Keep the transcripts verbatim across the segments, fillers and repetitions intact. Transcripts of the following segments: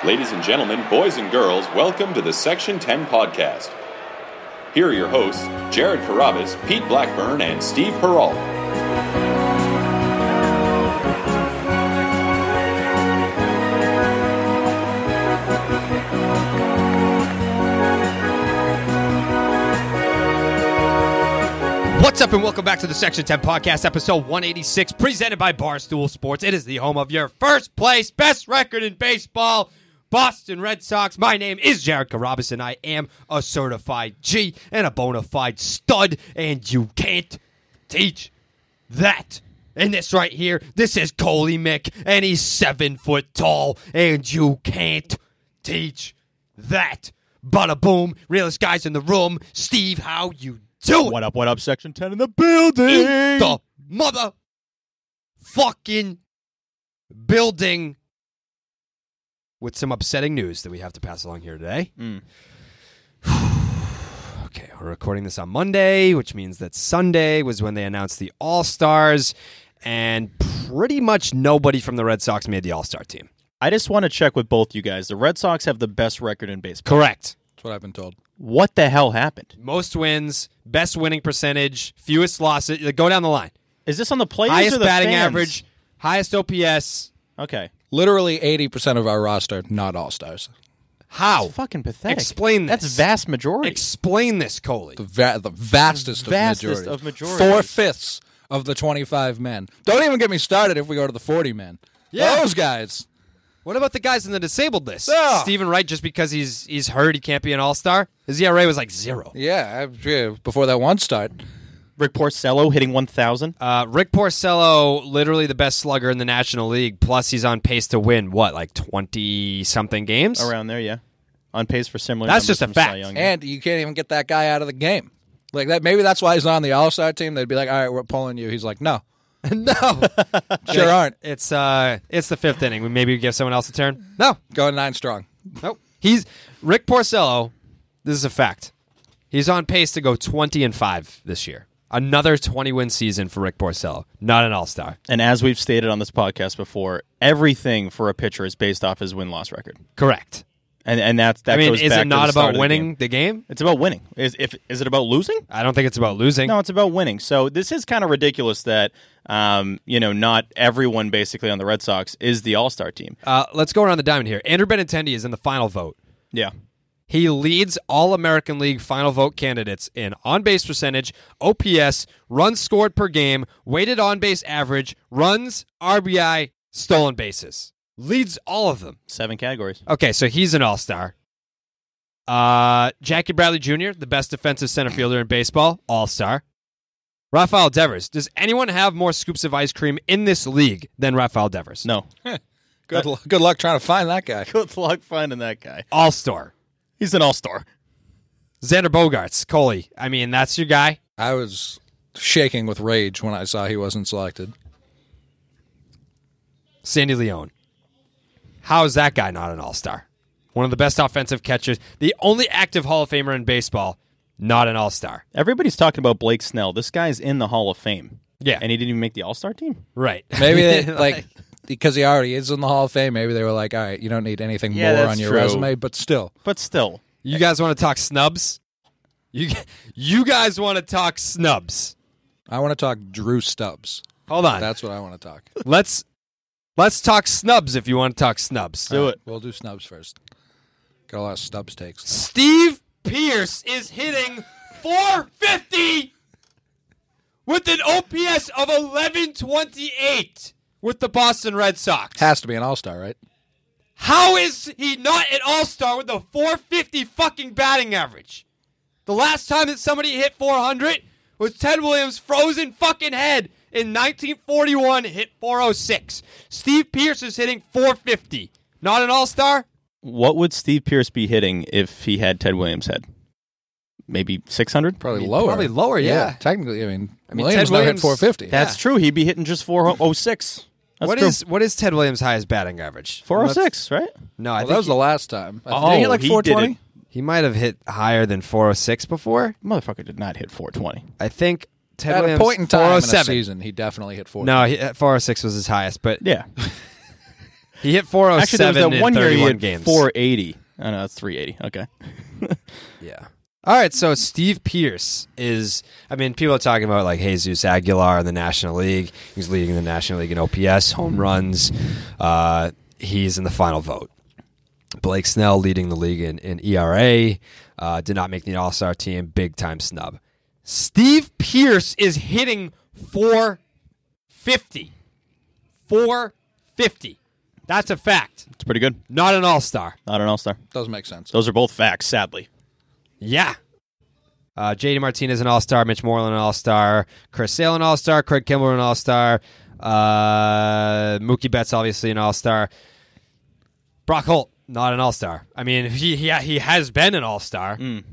Ladies and gentlemen, boys and girls, welcome to the Section ten podcast. Here are your hosts, Jared Carabas, Pete Blackburn, and Steve Peralt. What's up and welcome back to the Section ten podcast, episode one eighty-six, presented by Barstool Sports. It is the home of your first place, best record in baseball, Boston Red Sox. My name is Jared Carabas, and I am a certified G and a bona fide stud, and you can't teach that. And this right here, this is Coley Mick, and he's seven foot tall, and you can't teach that. Bada boom, realest guys in the room. Steve, how you do it? What up, what up, Section ten in the building? In the mother fucking building with some upsetting news that we have to pass along here today. Mm. Okay, we're recording this on Monday, which means that Sunday was when they announced the All-Stars, and pretty much nobody from the Red Sox made the All-Star team. I just want to check with both you guys. The Red Sox have the best record in baseball. Correct. That's what I've been told. What the hell happened? Most wins, best winning percentage, fewest losses. Go down the line. Is this on the players Highest or the batting fans? average, highest O P S. Okay. Literally eighty percent of our roster, not all-stars. How? It's fucking pathetic. Explain this. That's vast majority. Explain this, Coley. The, va- the vastest, Vastest of majority. of majority. Four-fifths of the twenty-five men. Don't even get me started if we go to the forty men. Yeah. Those guys. What about the guys in the disabled list? Oh. Stephen Wright, just because he's he's hurt, he can't be an all-star? His E R A was like zero. Yeah, I, yeah, before that one start. Rick Porcello hitting one thousand. Uh, Rick Porcello, literally the best slugger in the National League, plus he's on pace to win, what, like twenty-something games? Around there, yeah. On pace for similar That's numbers just a from fact. Cy Young. And you can't even get that guy out of the game. Like that. Maybe that's why he's not on the all-star team. They'd be like, all right, we're pulling you. He's like, no. No. Sure aren't. It's uh, it's the fifth inning. We maybe give someone else a turn? No. Going nine strong. Nope. He's Rick Porcello, this is a fact. He's on pace to go twenty and five this year. Another twenty-win season for Rick Porcello. Not an all-star. And as we've stated on this podcast before, everything for a pitcher is based off his win-loss record. Correct. And and that's, that I mean, goes is back it to not the start about of the winning game. the game? It's about winning. Is if is it about losing? I don't think it's about losing. No, it's about winning. So this is kind of ridiculous that um, you know, not everyone basically on the Red Sox is the All-Star team. Uh, let's go around the diamond here. Andrew Benintendi is in the final vote. Yeah. He leads all American League final vote candidates in on-base percentage, O P S, runs scored per game, weighted on-base average, runs, R B I, stolen bases. Leads all of them. Seven categories. Okay, so he's an all-star. Uh, Jackie Bradley Junior, the best defensive center fielder in baseball, all-star. Rafael Devers. Does anyone have more scoops of ice cream in this league than Rafael Devers? No. Good, l- good luck trying to find that guy. Good luck finding that guy. All-star. He's an all-star. Xander Bogaerts. Coley. I mean, that's your guy. I was shaking with rage when I saw he wasn't selected. Sandy Leone. How is that guy not an all-star? One of the best offensive catchers. The only active Hall of Famer in baseball, not an all-star. Everybody's talking about Blake Snell. This guy's in the Hall of Fame. Yeah. And he didn't even make the All-Star team? Right. Maybe they, like because he already is in the Hall of Fame. Maybe they were like, all right, you don't need anything Yeah, more that's on your true. resume, but still. But still. You guys want to talk snubs? You you guys want to talk snubs? I want to talk Drew Stubbs. Hold on. That's what I want to talk. Let's let's talk snubs if you want to talk snubs. Do it. We'll do snubs first. Got a lot of Stubbs takes. Steve Pearce is hitting four fifty with an O P S of eleven twenty-eight with the Boston Red Sox. Has to be an all-star, right? How is he not an all-star with a four fifty fucking batting average? The last time that somebody hit four hundred was Ted Williams' frozen fucking head in nineteen forty-one, hit four oh six. Steve Pearce is hitting four fifty. Not an all-star? What would Steve Pearce be hitting if he had Ted Williams' head? Maybe six hundred? Probably I mean, lower. probably lower, yeah. Technically, I mean, I mean, Williams Ted never Williams- hit four fifty. That's true. He'd be hitting just four oh six. That's What true. is what is Ted Williams' highest batting average? four oh six, right? No, I Well, think that was he, the last time. I Oh, did he hit like he four did twenty? it. he might have hit higher than four oh six before. Motherfucker did not hit four twenty. I think Ted At Williams, a point in time in a four oh seven. season, he definitely hit four. No, he, four oh six was his highest, but Yeah. He hit four oh Actually, there was seven that in one year he thirty-one hit games. four eighty. Oh, no, that's three eighty. Okay. Yeah. All right, so Steve Pearce is, I mean, people are talking about like Jesus Aguilar in the National League. He's leading the National League in O P S, home runs. Uh, he's in the final vote. Blake Snell leading the league in, in E R A. Uh, did not make the All-Star team. Big time snub. Steve Pearce is hitting four fifty. four fifty. That's a fact. It's pretty good. Not an All-Star. Not an all-star. Doesn't make sense. Those are both facts, sadly. Yeah. Uh, J D Martinez an All-Star, Mitch Moreland an All-Star, Chris Sale an All-Star, Craig Kimbrell an All-Star, uh, Mookie Betts obviously an All-Star. Brock Holt, not an All-Star. I mean, he he, he has been an All-Star. Mm.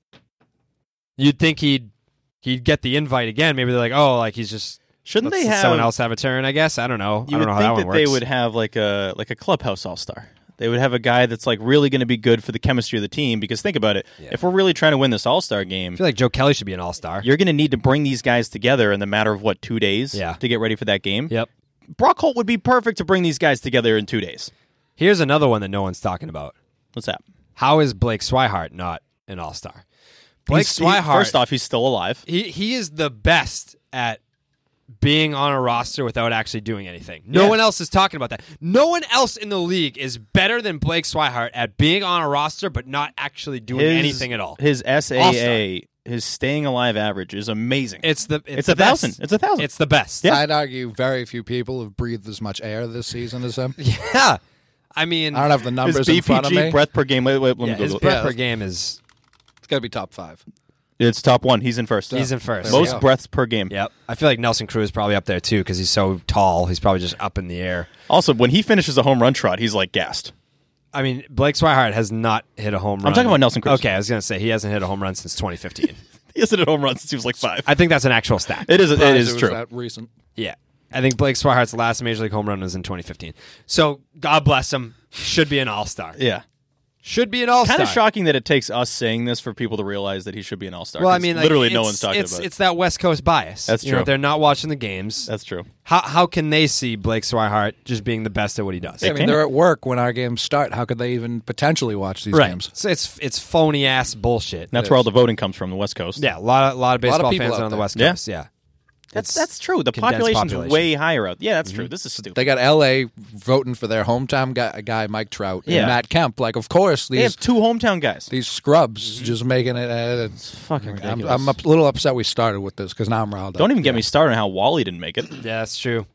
You'd think he'd he'd get the invite again. Maybe they're like, oh, like he's just Shouldn't let's they let have someone else have a turn? I guess I don't know. You I don't would know how think that that one they works. would have like a like a clubhouse all-star. They would have a guy that's like really going to be good for the chemistry of the team. Because think about it, Yeah. if we're really trying to win this all-star game, I feel like Joe Kelly should be an All-Star. you're going to need to bring these guys together in the matter of what two days Yeah. to get ready for that game. Yep. Brock Holt would be perfect to bring these guys together in two days. Here's another one that no one's talking about. What's that? How is Blake Swihart not an All-Star? Blake He's- he- Swihart. first off, he's still alive. He he is the best at being on a roster without actually doing anything. No Yeah. one else is talking about that. No one else in the league is better than Blake Swihart at being on a roster but not actually doing His- anything at all. His S A A, his staying alive average is amazing. It's the it's, It's the a thousand. best. It's a thousand. It's the best. Yeah. I'd argue very few people have breathed as much air this season as him. Yeah. I mean, I don't have the his numbers B in P front of G me. breath per game. Wait, wait, let yeah, me his Google it. breath Yeah. per game is It's got to be top five. It's top one. He's in first. he's in first. There we Most go. breaths per game. Yep. I feel like Nelson Cruz is probably up there too because he's so tall. He's probably just up in the air. Also, when he finishes a home run trot, he's like gassed. I mean, Blake Swihart has not hit a home run. talking about Nelson Cruz. Okay, I was going to say he hasn't hit a home run since twenty fifteen. He hasn't hit a home run since he was like five. I think that's an actual stat. It is. It Surprised is was true. That recent. Yeah. I think Blake Swihart's last Major League home run was in twenty fifteen. So, God bless him. Should be an all-star. Yeah. Should be an all-star. Kind of shocking that it takes us saying this for people to realize that he should be an all-star. Well, I 'cause mean, like, literally no it's- one's talking it's, about it. It's that West Coast bias. That's You know, true. they're not watching the games. That's true. How how can they see Blake Swihart just being the best at what he does? They I mean, can't. they're at work when our games start. How could they even potentially watch these Right. games? So it's it's phony ass bullshit. That's It where all is. the voting comes from, the West Coast. Yeah, a lot of a lot of lot of baseball people fans out are on the there. West Yeah. Coast. Yeah, That's It's that's true. The condensed population's population. way higher out. Yeah, that's true. This is stupid. They got L A voting for their hometown guy, guy Mike Trout, Yeah. and Matt Kemp. Like, of course, They these have two hometown guys. these scrubs just making it. Uh, It's fucking I'm, ridiculous. I'm a little upset we started with this because now I'm riled up. Don't even get me started on how Wally didn't make it. yeah, that's true.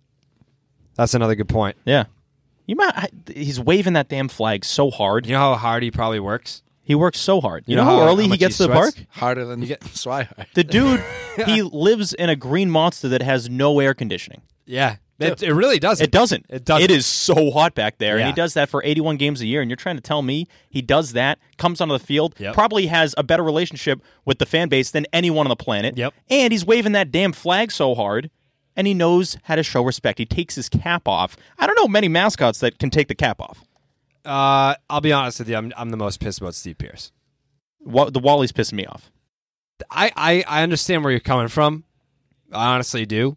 That's another good point. Yeah. You might. He's waving that damn flag so hard. You know how hard he probably works. He works so hard. You, You know, know how, how- early how he much gets he to the sweats? park? harder than Swihart. The dude, he lives in a green monster that has no air conditioning. Yeah, it, it really doesn't. It doesn't. It doesn't. It is so hot back there, and Yeah. he does that for eighty-one games a year. And you're trying to tell me he does that, comes onto the field, Yep. probably has a better relationship with the fan base than anyone on the planet. Yep. And he's waving that damn flag so hard, and he knows how to show respect. He takes his cap off. I don't know many mascots that can take the cap off. Uh, I'll be honest with you. I'm I'm the most pissed about Steve Pearce. Wa- The Wally's pissing me off. I, I, I understand where you're coming from. I honestly do.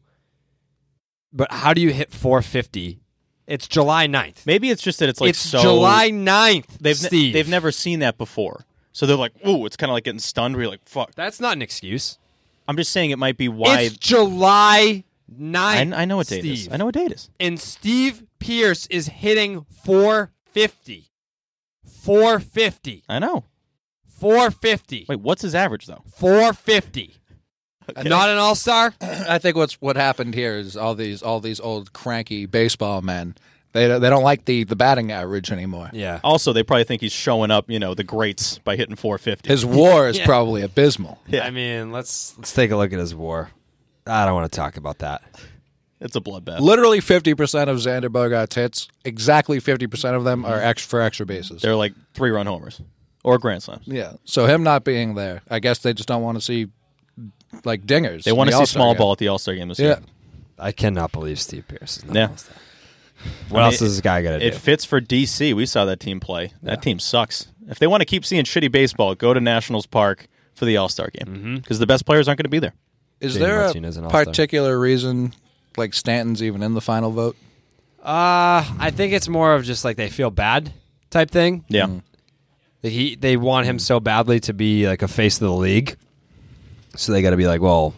But how do you hit four fifty? It's July ninth. Maybe it's just that it's like it's so. July ninth, They've ne- Steve. they've never seen that before, so they're like, "Ooh!" It's kind of like getting stunned. Where you're like, "Fuck!" That's not an excuse. I'm just saying it might be why. It's July I, ninth. I know what date it is. Steve. I know what date it is. And Steve Pearce is hitting four fifty. four fifty. I know. four fifty. Wait, what's his average though? four fifty. Not an all-star? I think what's what happened here is all these all these old cranky baseball men. They they don't like the, the batting average anymore. Yeah. Also, they probably think he's showing up, you know, the greats by hitting four fifty. His WAR is Yeah. probably abysmal. Yeah. I mean, let's let's take a look at his WAR. I don't want to talk about that. It's a bloodbath. Literally fifty percent of Xander Bogaerts hits, exactly fifty percent of them are extra for extra bases. They're like three-run homers or grand slams. Yeah. So him not being there, I guess they just don't want to see like dingers. They want in to the see All-Star small game. ball at the All-Star game this Yeah. year. I cannot believe Steve Pearce is not Yeah. an all-star. What I else mean, does this guy got to It do? fits for D C. We saw that team play. That team sucks. If they want to keep seeing shitty baseball, go to Nationals Park for the All-Star game because the best players aren't going to be there. Is J D there Martinez, an a all-star. particular reason like Stanton's even in the final vote? Uh, I think it's more of just like they feel bad type thing. Yeah. Mm. That He they want him so badly to be like a face of the league, so they got to be like, well,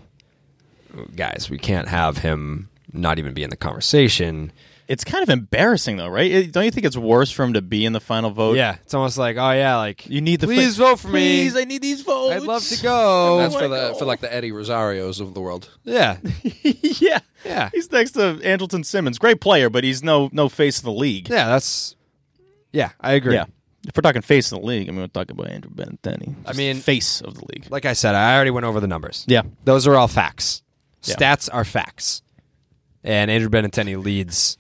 guys, we can't have him not even be in the conversation. It's kind of embarrassing, though, right? It- don't you think it's worse for him to be in the final vote? Yeah, it's almost like, oh yeah, like You need the please fa- vote for Please, me. I need these votes. I'd love to go. That's for wanna the go. for like the Eddie Rosarios of the world. Yeah, yeah. yeah, He's next to Andrelton Simmons. Great player, but he's no no face of the league. yeah. That's yeah, I agree. Yeah. If we're talking face of the league, I mean, we're talking about Andrew Benintendi. I mean- face of the league. Like I said, I already went over the numbers. Yeah. Those are all facts. Yeah. Stats are facts, and Andrew Benintendi leads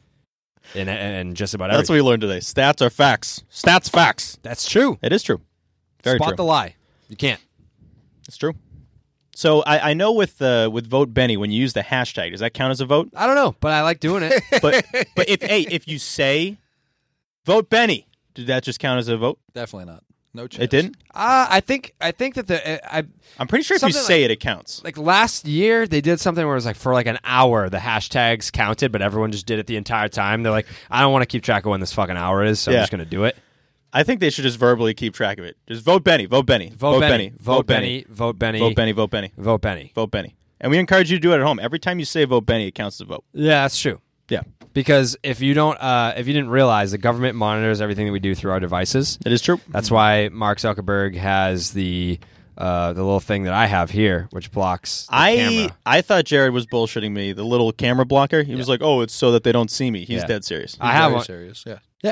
in, in just about That's what everything. we learned today. Stats are facts. Stats facts. That's true. It is true. Very Spot true. the lie. You can't. It's true. So I, I know with uh, with Vote Benny, when you use the hashtag, does that count as a vote? I don't know, but I like doing it. But but if hey, if you say Vote Benny, did that just count as a vote? Definitely not. No chance. It didn't? uh, I think I think that the I I'm pretty sure if you Something say like- it, it counts. like last year they did something where it was like for like an hour the hashtags counted, but everyone just did it the entire time. They're like, I don't want to keep track of when this fucking hour is, so Yeah. I'm just gonna do it. I think they should just verbally keep track of it. Just vote Benny, vote Benny, Vote, Benny. Vote Benny. Vote Benny. vote Benny, vote Benny, Vote Benny. vote Benny. And we encourage you to do it at home. Every time you say vote Benny, it counts as a vote. Yeah, that's true. Yeah, Because if you don't, uh, if you didn't realize, the government monitors everything that we do through our devices. it is true. That's why Mark Zuckerberg has the uh, the little thing that I have here, which blocks the I camera. I thought Jared was bullshitting me. The little camera blocker. He was like, "Oh, it's so that they don't see me." He's Yeah. dead serious. I have Very one. serious. Yeah. Yeah,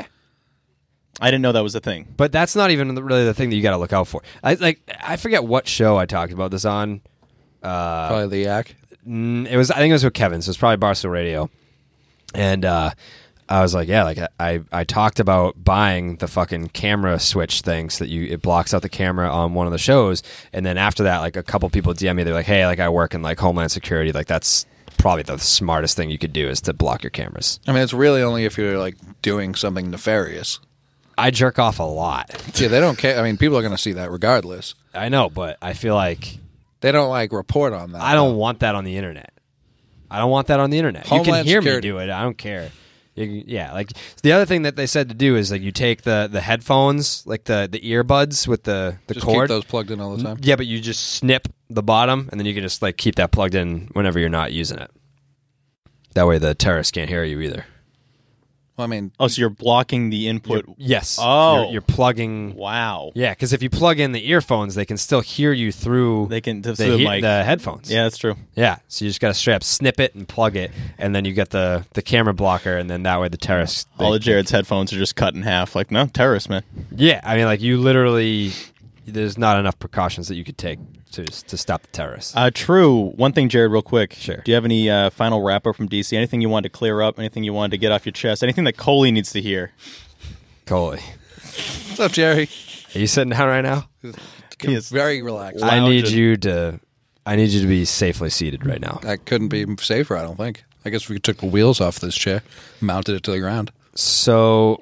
I didn't know that was a thing. but that's not even really the thing that you got to look out for. I like I forget what show I talked about this on. Uh, Probably the yak. Mm, it was I think it was with Kevin, so it's probably Barstool Radio, and uh, I was like, yeah, like I I talked about buying the fucking camera switch thing so that you it blocks out the camera on one of the shows, and then after that, like a couple people D M me, they're like, hey, like I work in like Homeland Security, like that's probably the smartest thing you could do is to block your cameras. I mean, it's really only if you're like doing something nefarious. I jerk off a lot. Yeah, they don't care. I mean, people are going to see that regardless. I know, but I feel like They don't like report on that. I don't though. want that on the internet. I don't want that on the internet. you Homeland can hear Security. me do it. I don't care. You can- yeah, like the other thing that they said to do is like you take the, the headphones, like the, the earbuds with the, the Just cord. keep those plugged in all the time. Yeah, but you just snip the bottom, and then you can just like keep that plugged in whenever you're not using it. That way, the terrorists can't hear you either. Well, I mean, Oh, so you're blocking the input. Yes. Oh. you're, you're plugging. Wow. Yeah, because if you plug in the earphones, they can still hear you through They can the, through the he- mic. the headphones. Yeah, that's true. Yeah, so you just got to straight up snip it and plug it, and then you get the, the camera blocker, and then that way the terrorists. All they- of Jared's headphones are just cut in half. Like, no, terrorist, man. Yeah, I mean, like you literally, there's not enough precautions that you could take to to stop the terrorists. Uh, true. One thing, Jared, real quick. Sure. Do you have any uh, final wrap up from D C? Anything you wanted to clear up? Anything you wanted to get off your chest? Anything that Coley needs to hear? Coley, what's up, Jerry? are you sitting down right now? He is Very relaxed. I need lounging. you to, I need you to be safely seated right now. That couldn't be safer, I don't think. I guess we took the wheels off this chair, mounted it to the ground. So,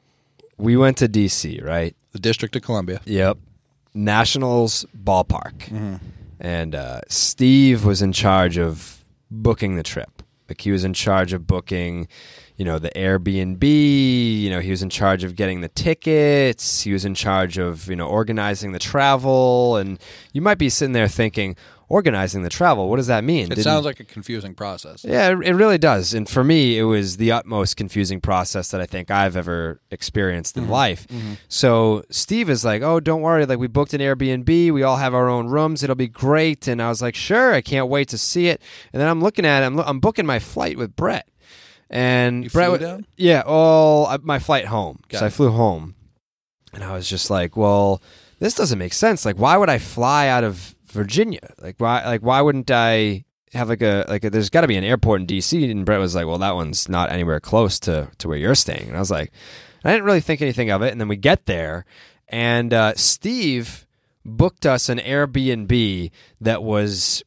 we went to D C, right? The District of Columbia. Yep. Nationals ballpark. And uh, Steve was in charge of booking the trip. Like he was in charge of booking, you know, the Airbnb, you know, he was in charge of getting the tickets, he was in charge of, you know, organizing the travel. And you might be sitting there thinking, organizing the travel, what does that mean? It Didn't- sounds like a confusing process. Yeah, it it really does. And for me, it was the utmost confusing process that I think I've ever experienced in life. So Steve is like, oh, don't worry. Like, we booked an Airbnb. We all have our own rooms. It'll be great. And I was like, sure, I can't wait to see it. And then I'm looking at it. I'm, lo- I'm booking my flight with Brett. And You Brett flew wa- down? Yeah, all uh, my flight home. Got so I it. flew home. And I was just like, well, this doesn't make sense. Like, why would I fly out of Virginia? Like, why? Like, why wouldn't I have like a like? A, there's got to be an airport in D C. And Brett was like, well, that one's not anywhere close to to where you're staying. And I was like, I didn't really think anything of it. And then we get there, and uh, Steve booked us an Airbnb that was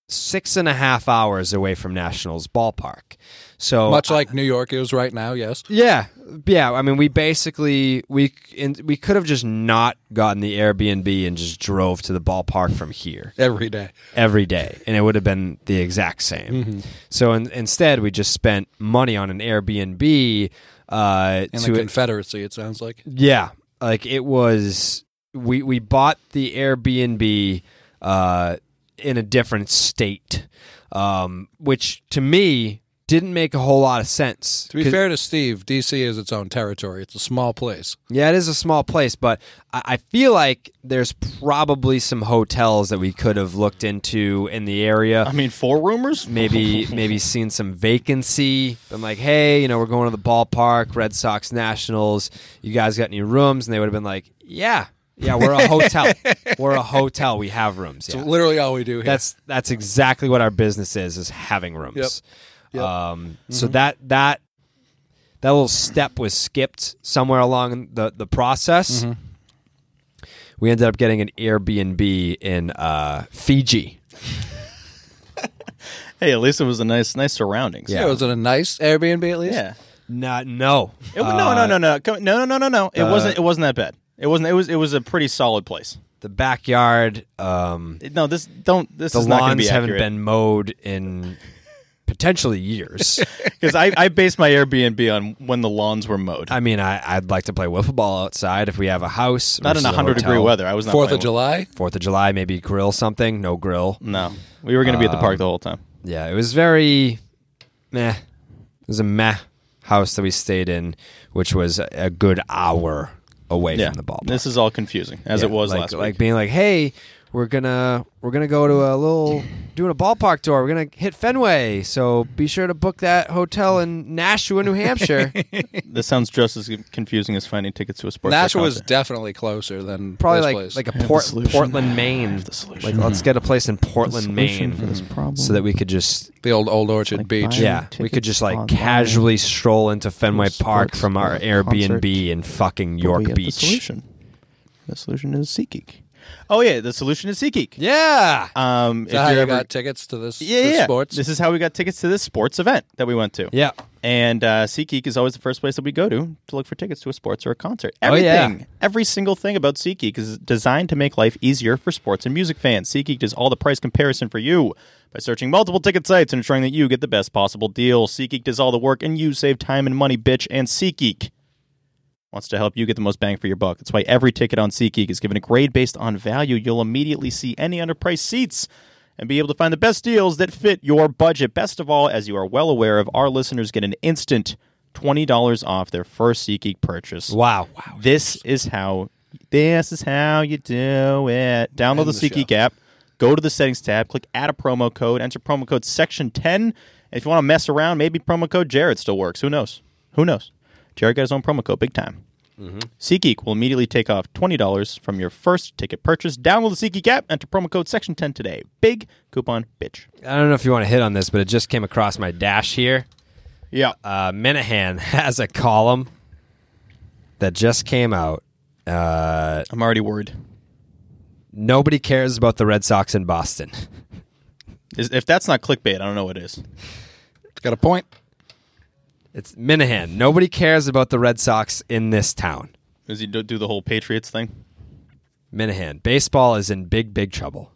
six and a half hours away from Nationals Ballpark. So Much like New York is right now, yes. Yeah, yeah. I mean, we basically we in, we could have just not gotten the Airbnb and just drove to the ballpark from here Every day. every day, and it would have been the exact same. Mm-hmm. So in, instead, we just spent money on an Airbnb. Uh, In to the Confederacy, it sounds like. yeah, like it was. We we bought the Airbnb uh, in a different state, um, which to me didn't make a whole lot of sense. To be fair to Steve, D C is its own territory. It's a small place. Yeah, it is a small place, but I I feel like there's probably some hotels that we could have looked into in the area. I mean, four rumors? Maybe maybe seen some vacancy. Been like, hey, you know, we're going to the ballpark, Red Sox Nationals. You guys got any rooms? And they would have been like, yeah, yeah, we're a hotel. We're a hotel. We have rooms. It's Yeah. literally all we do here. That's that's exactly what our business is: is having rooms. Yep. Yep. Um, Mm-hmm. So that that that little step was skipped somewhere along the the process. Mm-hmm. We ended up getting an Airbnb in uh, Fiji. Hey, at least it was a nice, nice surroundings. Yeah. Yeah, was it a nice Airbnb at least? yeah. Not no, It, was no, no, no, no, Come- no, no, no, no, no. It uh, wasn't. It wasn't that bad. It wasn't. It was. It was a pretty solid place. The backyard. Um, It- no, this don't. This the is not going to lawns be haven't accurate. been mowed in potentially years. Because I, I based my Airbnb on when the lawns were mowed. I mean, I, I'd like to play wiffle ball outside if we have a house. not in versus a hundred degree hotel. weather. I was not Fourth playing of July? Fourth of July, maybe grill something. No grill. No, we were going to be at the Um, park the whole time. Yeah, it was very meh. It was a meh house that we stayed in, which was a, a good hour away Yeah, from the ballpark. this is all confusing as Yeah, it was like, last like week. being like, hey, we're gonna we're gonna go to a little doing a ballpark tour. We're gonna hit Fenway, so be sure to book that hotel in Nashua, New Hampshire. This sounds just as confusing as finding tickets to a sports. Nashua was concert. definitly closer than Probably this like place. like a have the Port, solution. Portland, I Maine. have the solution. Like let's get a place in Portland, solution Maine, for this problem. so that we could just the old Old Orchard Like Beach. buying- yeah, we could tickets just like online casually stroll into Fenway to a Park sports from our concert. Airbnb in fucking But York we have Beach. The solution. The solution is SeatGeek. Oh yeah, the solution is SeatGeek. Yeah. Um, Is that if how you're you ever- got tickets to this, yeah, this yeah. sports? This is how we got tickets to this sports event that we went to. Yeah. And uh, SeatGeek is always the first place that we go to to look for tickets to a sports or a concert. Oh, yeah. Everything, every single thing about SeatGeek is designed to make life easier for sports and music fans. SeatGeek does all the price comparison for you by searching multiple ticket sites and ensuring that you get the best possible deal. SeatGeek does all the work and you save time and money, bitch. And SeatGeek wants to help you get the most bang for your buck. That's why every ticket on SeatGeek is given a grade based on value. You'll immediately see any underpriced seats and be able to find the best deals that fit your budget. Best of all, as you are well aware of, our listeners get an instant twenty dollars off their first SeatGeek purchase. Wow. Wow. This is how this is how you do it. Download End the the SeatGeek show. app, go to the settings tab, click add a promo code, enter promo code section ten. And if you want to mess around, maybe promo code Jared still works. Who knows? Who knows? Jared got his own promo code, big time. Mm-hmm. SeatGeek will immediately take off twenty dollars from your first ticket purchase. Download the SeatGeek app, enter promo code section ten today. Big coupon, bitch. I don't know if you want to hit on this, but it just came across my dash here. Yeah. Uh, Minahan has a column that just came out. Uh, I'm already worried. nobody cares about the Red Sox in Boston. Is, if that's not clickbait, I don't know what is. Got a point? It's Minahan. Nobody cares about the Red Sox in this town. Does he do, do the whole Patriots thing? Minahan. Baseball is in big, big trouble.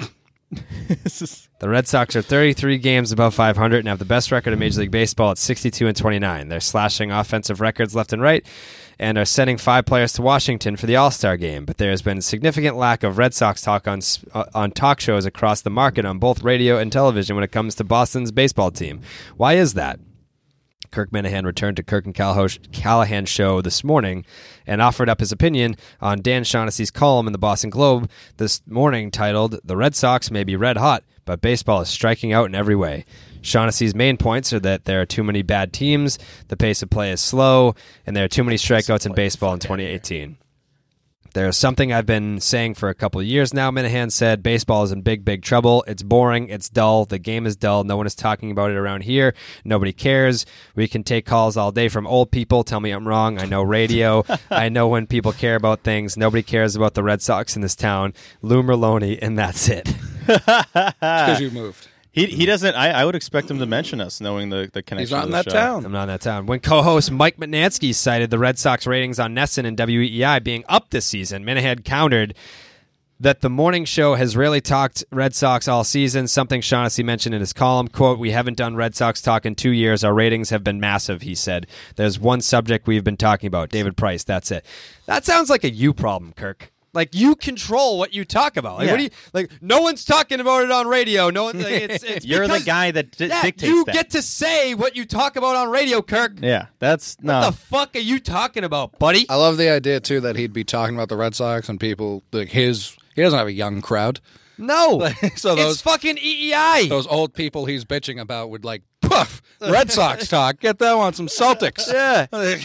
This is- The Red Sox are thirty-three games above five hundred and have the best record in Major League Baseball at sixty-two and twenty-nine. They're slashing offensive records left and right and are sending five players to Washington for the All-Star game. But there has been a significant lack of Red Sox talk on uh, on talk shows across the market on both radio and television when it comes to Boston's baseball team. Why is that? Kirk Minahan returned to Kirk and Callahan's show this morning and offered up his opinion on Dan Shaughnessy's column in the Boston Globe this morning titled, "The Red Sox may be red hot, but baseball is striking out in every way." Shaughnessy's main points are that there are too many bad teams, the pace of play is slow, and there are too many strikeouts in baseball in twenty eighteen. There's something I've been saying for a couple of years now, Minahan said. Baseball is in big, big trouble. It's boring. It's dull. The game is dull. No one is talking about it around here. Nobody cares. We can take calls all day from old people. Tell me I'm wrong. I know radio. I know when people care about things. Nobody cares about the Red Sox in this town. Lou Merlone, and that's it. because you moved. He he doesn't. I, I would expect him to mention us, knowing the the connection. He's not to in the that show. town. I'm not in that town. When co-host Mike Mutnansky cited the Red Sox ratings on Nesson and W E E I being up this season, Minahan countered that the morning show has rarely talked Red Sox all season, something Shaughnessy mentioned in his column. Quote, "We haven't done Red Sox talk in two years. Our ratings have been massive," he said. "There's one subject we've been talking about, David Price. That's it." That sounds like a you problem, Kirk. Like, you control what you talk about. Like, Yeah. what do you like? No one's talking about it on radio. No one. Like, it's, it's You're because, the guy that di- yeah, dictates you that. get to say what you talk about on radio, Kirk. Yeah, that's no. What the fuck are you talking about, buddy? I love the idea too that he'd be talking about the Red Sox and people like his. He doesn't have a young crowd. No. So those it's fucking E E I. those old people he's bitching about would like puff Red Sox talk. Get them on some Celtics. Yeah.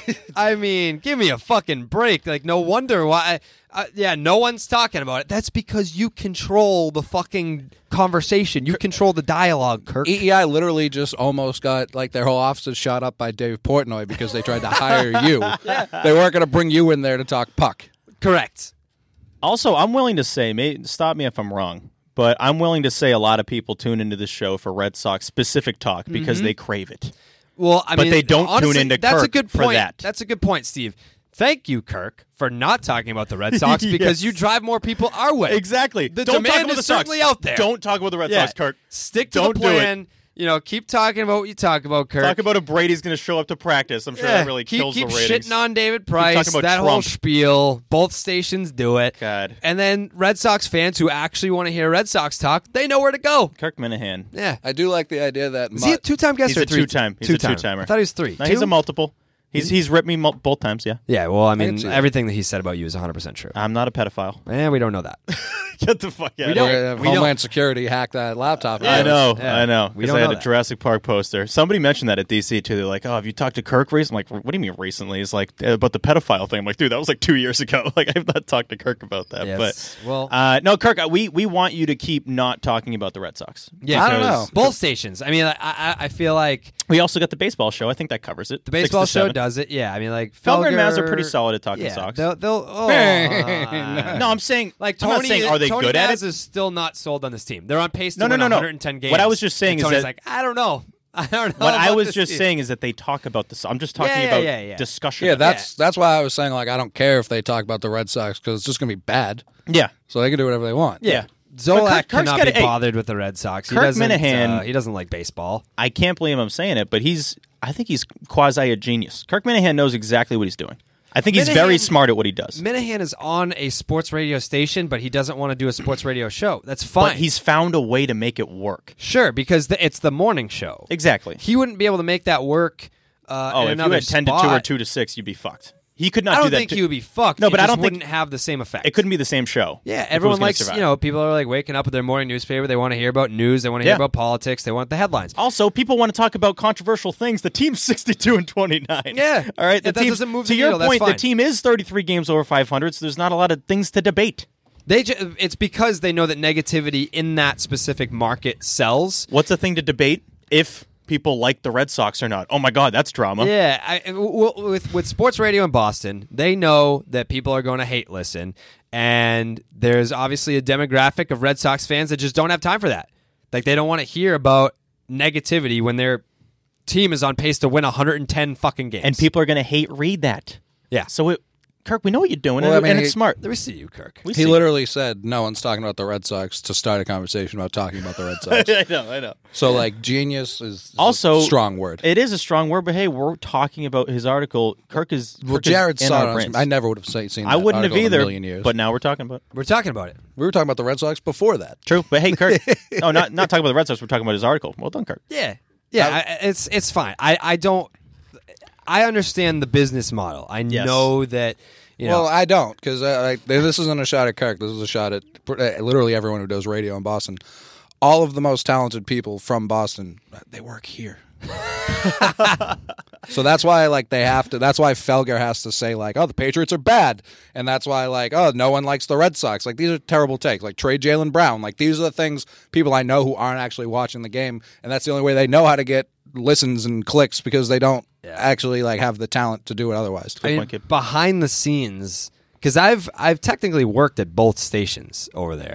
I mean, give me a fucking break. Like, no wonder why. Uh, yeah, no one's talking about it. That's because you control the fucking conversation. You control the dialogue, Kirk. E E I literally just almost got like their whole offices shot up by Dave Portnoy because they tried to hire you. They weren't going to bring you in there to talk puck. Correct. Also, I'm willing to say, may, stop me if I'm wrong, but I'm willing to say a lot of people tune into the show for Red Sox specific talk because they crave it. Well, I But mean, they don't tune honestly, into that's a Kirk good for point. that. That's a good point, Steve. Thank you, Kirk, for not talking about the Red Sox because Yes. you drive more people our way. Exactly. The Don't talk demand about is the Sox. certainly out there. Don't talk about the Red Yeah. Sox, Kirk. Stick to Don't the do it. plan. You know, keep talking about what you talk about, Kirk. Talk about if Brady's going to show up to practice. I'm sure Yeah, that really keep, kills keep the ratings. shitting on David Price. talking about That whole Trump. spiel. Both stations do it. God. And then Red Sox fans who actually want to hear Red Sox talk, they know where to go. Kirk Minahan. Yeah. I do like the idea that Is he a two-time guest He's or a three? two-time. He's a two-timer. I thought he was three. No, he's Two? a multiple. He's he's ripped me mul- both times, yeah. Yeah, well, I can mean, see that. everything that he said about you is one hundred percent true. I'm not a pedophile. And we don't know that. Get the fuck out We of don't. here. We're gonna have We don't. Homeland Security hack that laptop. I know, Yeah. I know. We Because don't I had know a that. Jurassic Park poster. Somebody mentioned that at D C too. They're like, "Oh, have you talked to Kirk recently?" I'm like, "What do you mean recently?" He's like, "About the pedophile thing." I'm like, "Dude, that was like two years ago." Like, I've not talked to Kirk about that. Yes. But Well- uh, no, Kirk, we we want you to keep not talking about the Red Sox. Yeah, I don't Because know. Both stations. I mean, I, I, I feel like We also got the baseball show. I think that covers it. the baseball Six to show seven. does it. Yeah, I mean, like Felger and Maz are Felger- pretty solid at talking yeah, Sox. They'll, they'll, oh, uh, No, I'm saying Like I'm Tony, not saying are they Tony good Maz at it. is still not sold on this team. They're on pace to No, no, win no, no. one hundred ten games. What I was just saying and is Tony's that- like, I don't know. I don't know. What I about was this just team. saying is that they talk about this. I'm just talking Yeah, yeah, about yeah, yeah. discussion. Yeah, that's that's why I was saying like I don't care if they talk about the Red Sox because it's just gonna be bad. yeah. So they can do whatever they want. Yeah. Zolak But Kirk- Kirk's cannot gotta- be hey, bothered with the Red Sox. He Kirk doesn't, Minahan- uh, he doesn't like baseball. I can't believe I'm saying it, but he's. I think he's quasi a genius. Kirk Minahan knows exactly what he's doing. I think he's very Minahan- smart at what he does. Minahan is on a sports radio station, but he doesn't want to do a sports radio show. That's fine. But he's found a way to make it work. sure because the, it's the morning show. Exactly. He wouldn't be able to make that work. Uh, Oh, in if you another had ten to two or spot. two to six, you'd be fucked. He could not I don't do that. think to- he would be fucked. No, It but I just don't think- wouldn't have the same effect. It couldn't be the same show. Yeah, if it was everyone gonna likes, survive. you know, people are like waking up with their morning newspaper. They want to hear about news. They want to hear Yeah. about politics. They want the headlines. Also, people want to talk about controversial things. The team's sixty-two and twenty-nine. Yeah. All right. The If that team, doesn't move to the your needle, that's point, the fine. team is thirty-three games over five hundred, so there's not a lot of things to debate. They ju- it's because they know that negativity in that specific market sells. What's the thing to debate if people like the Red Sox or not? Oh my God, that's drama. Yeah, I, w- w- with with sports radio in Boston, they know that people are going to hate listen, and there's obviously a demographic of Red Sox fans that just don't have time for that. Like they don't want to hear about negativity when their team is on pace to win one hundred ten fucking games. And people are going to hate read that. yeah. So, it, Kirk, we know what you're doing, Well, and, I mean, and he- it's smart. Let me see you, Kirk. We He see. literally said no one's talking about the Red Sox to start a conversation about talking about the Red Sox. I know, I know. So like genius is, is Also, a strong word. It is a strong word, but hey, we're talking about his article. Kirk is. well, Kirk is Jared in saw our it. on brains. some- I never would have say- seen. I that wouldn't have article in either. a million years. But now we're talking about. We're talking about it. we were talking about the Red Sox before that. True, but hey, Kirk. oh, not not talking about the Red Sox. We're talking about his article. Well done, Kirk. Yeah, yeah. I, it's it's fine. I I don't. I understand the business model. I Yes. know that. You know, Well, I don't because uh, like, this isn't a shot at Kirk. This is a shot at uh, literally everyone who does radio in Boston. All of the most talented people from Boston, they work here. So that's why like they have to. That's why Felger has to say like, "Oh, the Patriots are bad," and that's why like, "Oh, no one likes the Red Sox." Like these are terrible takes. Like trade Jaylen Brown. Like these are the things people I know who aren't actually watching the game, and that's the only way they know how to get listens and clicks because they don't actually like have the talent to do it otherwise. I mean, point, kid. behind the scenes, because I've I've technically worked at both stations over there.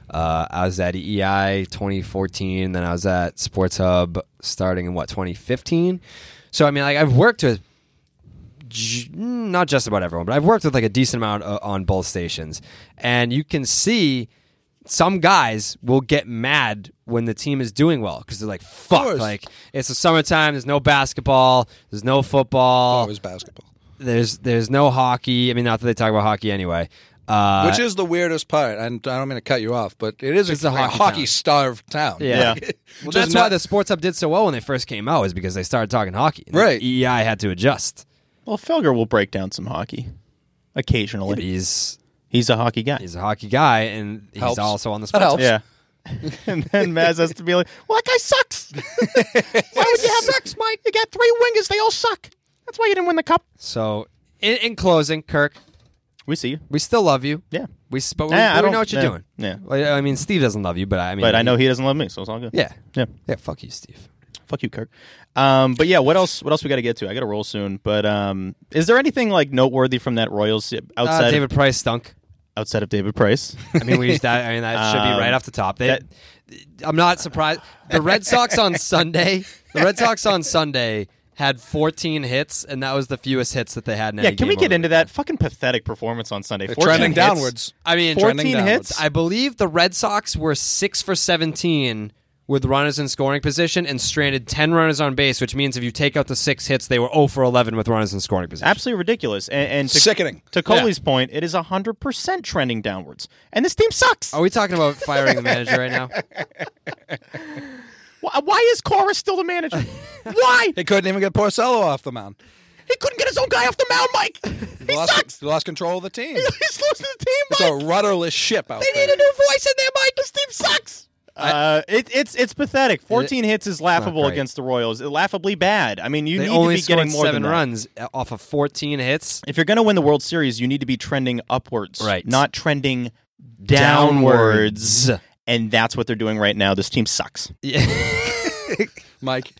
Uh, I was at E I twenty fourteen, then I was at Sports Hub starting in what twenty fifteen. So I mean, like I've worked with j- not just about everyone, but I've worked with like a decent amount uh, on both stations, and you can see some guys will get mad when the team is doing well because they're like, "Fuck!" course. Like it's the summertime. There's no basketball. There's no football. Always basketball. There's there's no hockey. I mean, not that they talk about hockey anyway. Uh, Which is the weirdest part, and I don't mean to cut you off, but it is It's a, a a hockey hockey town. starved town. Yeah. Like, well, just that's not- why the Sports Hub did so well when they first came out, is because they started talking hockey. And Right. E E I had to adjust. Well, Felger will break down some hockey occasionally. But he's He's a hockey guy. he's a hockey guy, and he's Helps. also on the That Sports Hub. helps. Yeah. And then Maz has to be like, well, that guy sucks. Why would you have sucks, Mike? You got three wingers. They all suck. That's why you didn't win the cup. So, in, in closing, Kirk, We see you. we still love you. Yeah. We s- but we, Eh, I we don't- know what you're yeah, doing. yeah. Well, I mean, Steve doesn't love you, but I mean, But I know he, he doesn't love me, so it's all good. Yeah. Yeah. Yeah. Fuck you, Steve. Fuck you, Kirk. Um, but yeah, what else? What else we got to get to? I got to roll soon. But um, is there anything like noteworthy from that Royals outside Uh, David Price stunk. outside of David Price? I mean, we. That, I mean, that should be Um, right off the top. They, that- I'm not surprised. The Red Sox on Sunday. The Red Sox on Sunday had fourteen hits, and that was the fewest hits that they had in yeah, any can we game get over into the that fucking pathetic performance on Sunday? They're fourteen trending hits. downwards. I mean, Trending fourteen downwards. hits. I believe the Red Sox were six for seventeen with runners in scoring position and stranded ten runners on base, which means if you take out the six hits, they were zero for eleven with runners in scoring position. Absolutely ridiculous. And, and to, Sickening. To Coley's point, it is one hundred percent trending downwards. And this team sucks. Are we talking about firing the manager right now? Why, why is Cora still the manager? Why? He couldn't even get Porcello off the mound. He couldn't get his own guy off the mound, Mike. He He lost, sucks. he lost control of the team. He's losing the team, It's Mike. a rudderless ship out They there. need a new voice in there, Mike. This team sucks. Uh, it, it's it's pathetic. fourteen hits is laughable great. against the Royals. Laughably bad. I mean, you They need only to be getting scored more seven than that. runs off of fourteen hits. If you're going to win the World Series, you need to be trending upwards, Right. not trending Downwards. downwards. And that's what they're doing right now. This team sucks. Yeah. Mike.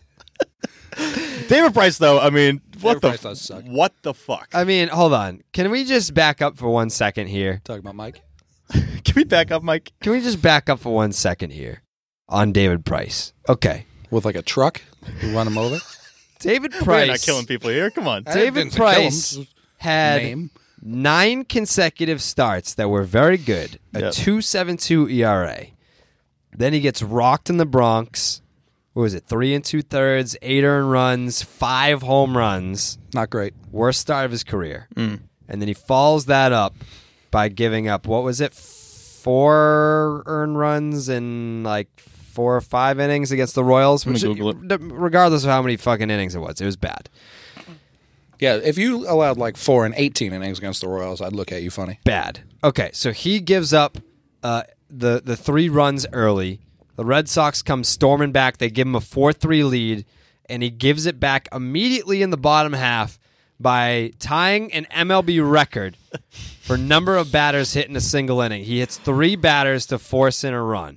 David Price, though, I mean, what David the Price does suck. what the fuck? I mean, hold on. Can we just back up for one second here? Talking about Mike. Can we back up, Mike? Can we just back up for one second here on David Price? Okay. With like a truck. You run him over. David We're Price. not killing people here. Come on. I David didn't kill Price him. had Name. nine consecutive starts that were very good. A Yep. two point seven two E R A. Then he gets rocked in the Bronx. What was it? Three and two thirds, eight earned runs, five home runs. Not great. Worst start of his career. And then he follows that up by giving up, what was it? Four earned runs in like four or five innings against the Royals. Let me Which, Google regardless of how many fucking innings it was, it was bad. Yeah, if you allowed like four and eighteen innings against the Royals, I'd look at you funny. Bad. Okay, so he gives up uh, the the three runs early. The Red Sox come storming back. They give him a four three lead, and he gives it back immediately in the bottom half by tying an M L B record for number of batters hit in a single inning. He hits three batters to force in a run.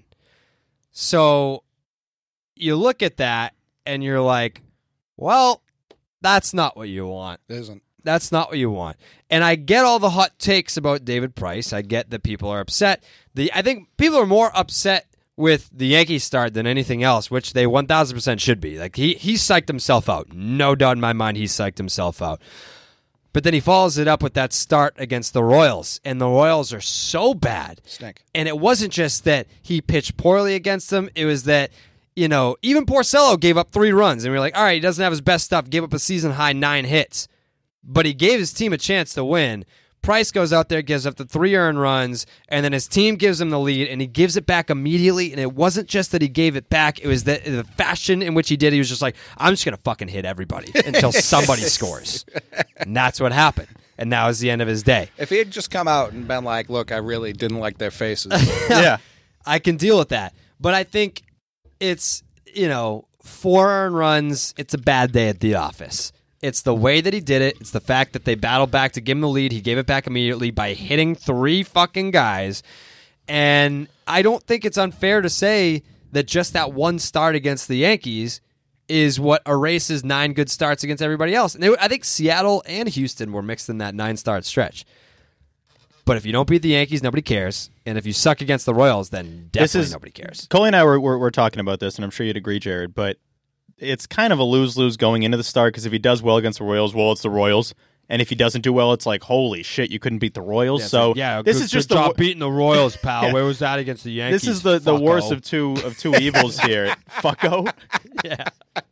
So you look at that, and you're like, well, that's not what you want. It isn't. That's not what you want. And I get all the hot takes about David Price. I get that people are upset. The I think people are more upset with the Yankees start than anything else, which they one thousand percent should be. Like he he psyched himself out. No doubt in my mind he psyched himself out. But then he follows it up with that start against the Royals, and the Royals are so bad. Stink. And it wasn't just that he pitched poorly against them. It was that, you know, even Porcello gave up three runs. And we were like, all right, he doesn't have his best stuff. Gave up a season-high nine hits. But he gave his team a chance to win. Price goes out there, gives up the three earned runs, and then his team gives him the lead, and he gives it back immediately. And it wasn't just that he gave it back. It was that the fashion in which he did it. He was just like, I'm just going to fucking hit everybody until somebody scores. And that's what happened. And that was the end of his day. If he had just come out and been like, look, I really didn't like their faces. Yeah. I can deal with that. But I think it's, you know, four earned runs, it's a bad day at the office. It's the way that he did it. It's the fact that they battled back to give him the lead. He gave it back immediately by hitting three fucking guys. And I don't think it's unfair to say that just that one start against the Yankees is what erases nine good starts against everybody else. And they, I think Seattle and Houston were mixed in that nine-start stretch. But if you don't beat the Yankees, nobody cares. And if you suck against the Royals, then definitely is, nobody cares. Coley and I were, were, were talking about this, and I'm sure you'd agree, Jared, but it's kind of a lose-lose going into the start because if he does well against the Royals, well, it's the Royals. And if he doesn't do well, it's like, holy shit, you couldn't beat the Royals. Yeah, so like, yeah, this good, is just good the job beating the Royals, pal. Yeah. Where was that against the Yankees? This is the, the Fucko. worst of two of two evils here. Fucko. Yeah.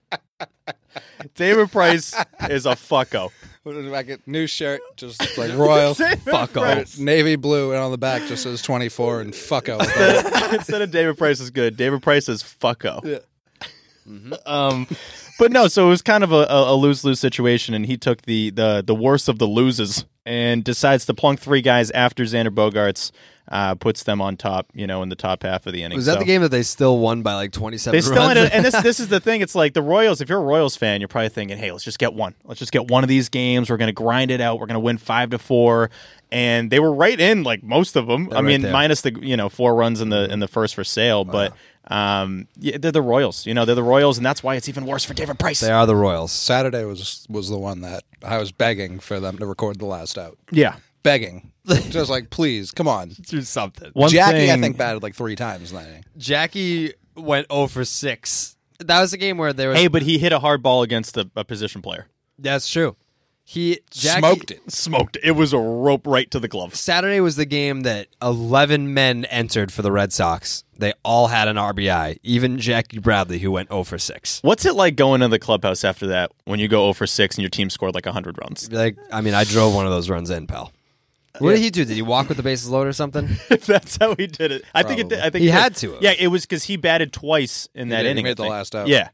David Price is a fucko. I get new shirt, just like Royal. Fucko. Navy blue, and on the back just says twenty-four and fucko. Instead of David Price is good, David Price is fucko. Yeah. Mm-hmm. Um, but no, so it was kind of a, a lose-lose situation, and he took the, the, the worst of the loses and decides to plunk three guys after Xander Bogaerts uh, puts them on top, you know, in the top half of the inning. Was that so, the game that they still won by like twenty-seven They still runs? ended, and this this is the thing. It's like the Royals. If you're a Royals fan, you're probably thinking, "Hey, let's just get one. Let's just get one of these games. We're going to grind it out. We're going to win five to four." And they were right in like most of them. They're I right mean, there. minus the you know four runs in the in the first for Sale, but um, yeah, they're the Royals. You know, they're the Royals, and that's why it's even worse for David Price. They are the Royals. Saturday was was the one that I was begging for them to record the last out. Yeah. Begging. Just like, please, come on. Do something. One Jackie, thing, I think, batted like three times in that inning. Jackie went zero for six. That was the game where there was. Hey, but he hit a hard ball against a, a position player. That's true. He Jackie, Smoked it. Smoked. It was a rope right to the glove. Saturday was the game that eleven men entered for the Red Sox. They all had an R B I, even Jackie Bradley, who went zero for six. What's it like going to the clubhouse after that when you go zero for six and your team scored like one hundred runs? Like, I mean, I drove one of those runs in, pal. What did he do? Did he walk with the bases loaded or something? If that's how he did it, I think it. Did, I think He it had did. to have. Yeah, it was because he batted twice in that did. He inning. made I the think. last out. Yeah.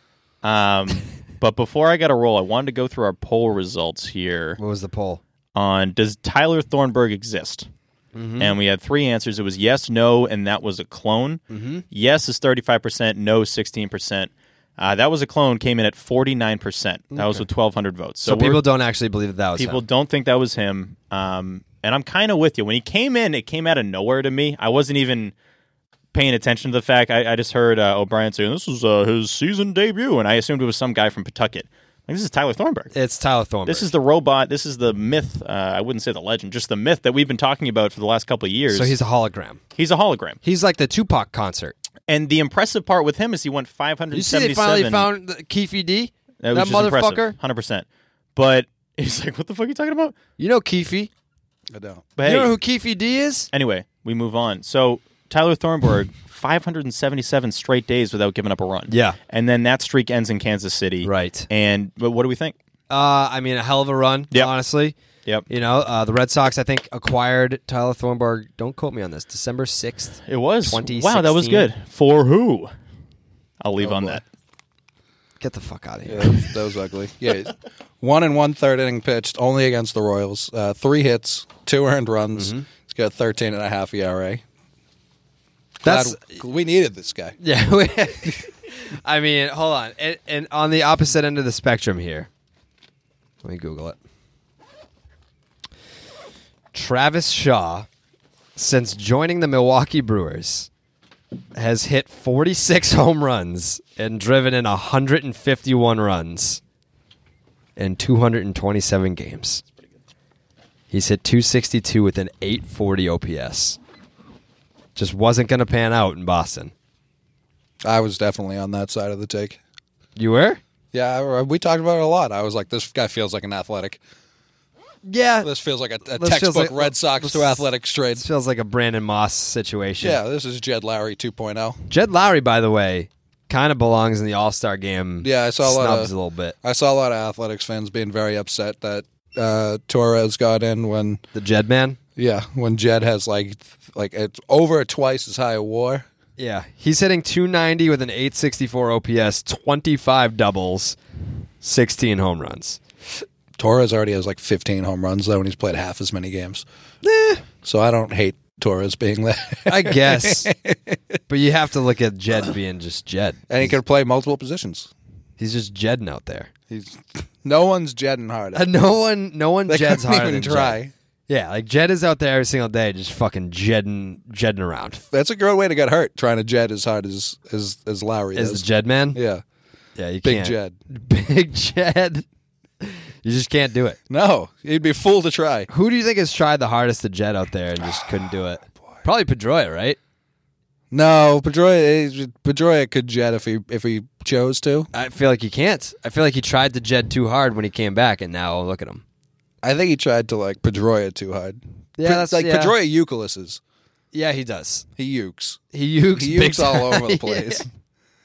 Um, but before I got a roll, I wanted to go through our poll results here What was the poll? on does Tyler Thornburg exist? Mm-hmm. And we had three answers. It was yes, no, and that was a clone. Mm-hmm. Yes is thirty-five percent, no sixteen percent. Uh, that was a clone, came in at forty-nine percent. That was with twelve hundred votes. So, we're- people don't actually believe that that was People him. don't think that was him. Um, and I'm kind of with you. When he came in, it came out of nowhere to me. I wasn't even paying attention to the fact. I, I just heard uh, O'Brien saying, this is uh, his season debut, and I assumed it was some guy from Pawtucket. Like, this is Tyler Thornburg. It's Tyler Thornburg. This is the robot. This is the myth. Uh, I wouldn't say the legend, just the myth that we've been talking about for the last couple of years. So he's a hologram. He's a hologram. He's like the Tupac concert. And the impressive part with him is he went five hundred You see they seventy-seven. finally found the Keefe D? That, That was just impressive, motherfucker? one hundred percent. But he's like, what the fuck are you talking about? You know Keefe. I don't. But You hey, know who Keefe D is? anyway, we move on. So Tyler Thornburg, five hundred seventy-seven straight days without giving up a run. Yeah. And then that streak ends in Kansas City. Right. And but what do we think? Uh, I mean, a hell of a run, Yep. honestly. Yep. You know, uh, the Red Sox, I think, acquired Tyler Thornburg. Don't quote me on this. December sixth. It was. twenty Wow, that was sixteen. good. For who? I'll leave Oh, on boy. that. Get the fuck out of here. Yeah, that was, that was ugly. Yeah, one and one third inning pitched only against the Royals. Uh, three hits, two earned runs. He's got thirteen and a half E R A. That's Glad we needed this guy. yeah. we- I mean, hold on. And, and on the opposite end of the spectrum here, let me Google it. Travis Shaw, since joining the Milwaukee Brewers, has hit forty-six home runs and driven in one hundred fifty-one runs in two hundred twenty-seven games. He's hit two sixty-two with an eight forty O P S. Just wasn't going to pan out in Boston. I was definitely on that side of the take. You were? Yeah, I- we talked about it a lot. I was like, this guy feels like an athletic. Yeah. This feels like a, a This feels textbook like- Red Sox this- to athletic trade. This feels like a Brandon Moss situation. Yeah, this is Jed Lowry two point oh. Jed Lowry, by the way, kind of belongs in the All-Star game. Yeah, I saw a lot snubs of- a little bit. I saw a lot of athletics fans being very upset that uh, Torres got in when, The Jed man? yeah, when Jed has like like it's over twice as high a WAR. Yeah. He's hitting two ninety with an eight sixty-four O P S, twenty-five doubles, sixteen home runs. Torres already has like fifteen home runs though, and he's played half as many games. Eh, So I don't hate Torres being there. I guess. But you have to look at Jed being just Jed. And he can play multiple positions. He's just Jedding out there. He's no one's Jedding hard. Uh, no one no one They Jedds couldn't harder even than try. Jed. Yeah, like Jed is out there every single day just fucking Jedding, Jedding around. That's a good way to get hurt, trying to Jed as hard as as, as Lowry Is does. the Jed man? Yeah. Yeah, you Big can't. Jed. Big Jed. You just can't do it. No, he'd be a fool to try. Who do you think has tried the hardest to jet out there and just couldn't do it? Probably Pedroia, right? No, Pedroia, Pedroia could jet if he if he chose to. I feel like he can't. I feel like he tried to jet too hard when he came back, and now look at him. I think he tried to like Pedroia too hard. Yeah, Pe- that's like yeah. Pedroia Euclides. Yeah, he does. He ukes. He ukes, He big ukes all time. over the place. Yeah.